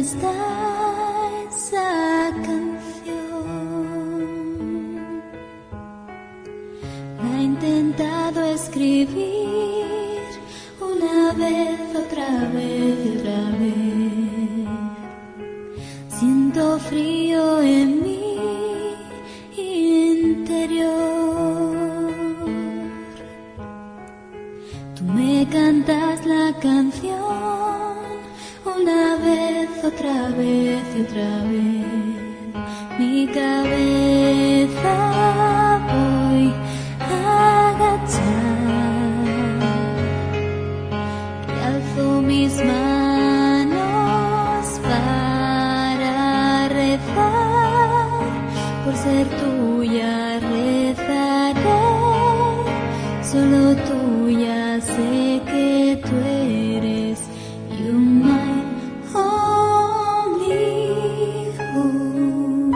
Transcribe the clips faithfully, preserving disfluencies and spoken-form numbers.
está esa canción. La he intentado escribir una vez, otra vez y otra vez. Siento frío en mi interior. Tú me cantas la canción una vez, otra vez y otra vez. Mi cabeza voy a agachar y alzo mis manos para rezar. Por ser tuya rezaré, solo tuya sé que tú eres. You my only hope.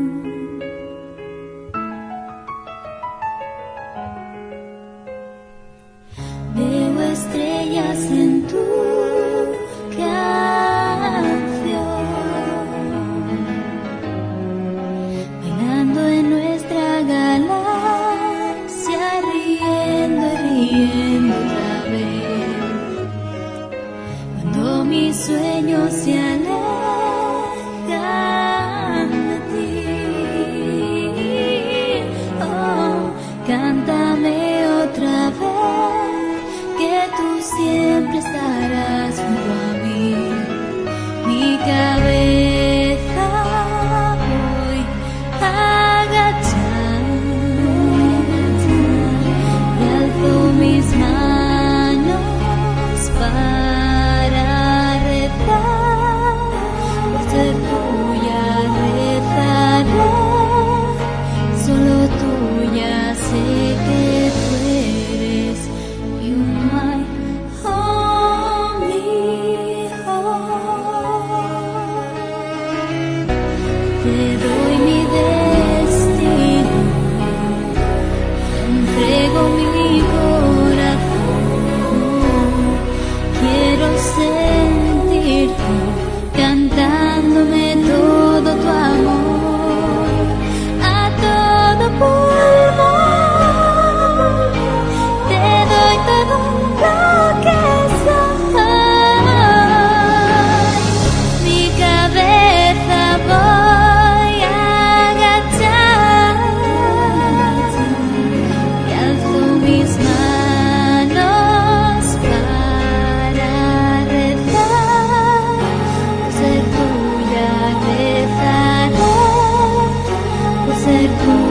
Veo estrellas en tu canción, bailando en nuestra galaxia, riendo y riendo otra vez. Cuando mis sueños se alejan de ti, oh, cántame otra vez que tú siempre estarás junto a mí. Mi cabeza voy a agachar y alzo mis manos para rezar. Por ser tuya rezaré, solo tuya sé que tú eres. You my only hope. Te doy mi destino, entrego mi corazón. Quiero sentirte cantándome todo tu amor a todo pulmón. Te doy todo lo que soy. Mi cabeza voy a agachar y alzo mis manos para rezar. Por ser tuya rezaré, por ser tuya.